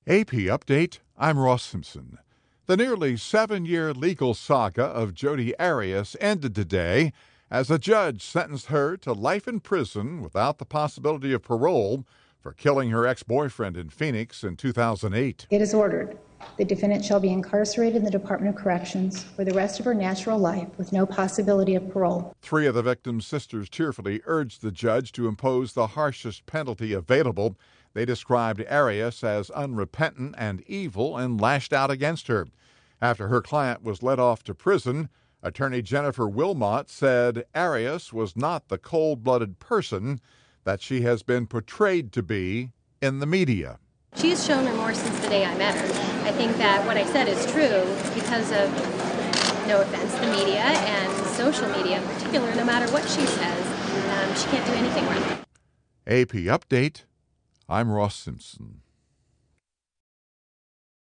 AP Update, I'm Ross Simpson. The nearly 7-year legal saga of Jodi Arias ended today as a judge sentenced her to life in prison without the possibility of parole for killing her ex-boyfriend in Phoenix in 2008. It is ordered. The defendant shall be incarcerated in the Department of Corrections for the rest of her natural life with no possibility of parole. 3 of the victim's sisters tearfully urged the judge to impose the harshest penalty available. They described Arias as unrepentant and evil and lashed out against her. After her client was led off to prison, attorney Jennifer Wilmot said Arias was not the cold-blooded person that she has been portrayed to be in the media. She's shown remorse since the day I met her. I think that what I said is true because of, no offense, the media and social media in particular. No matter what she says, she can't do anything right. AP Update, I'm Ross Simpson.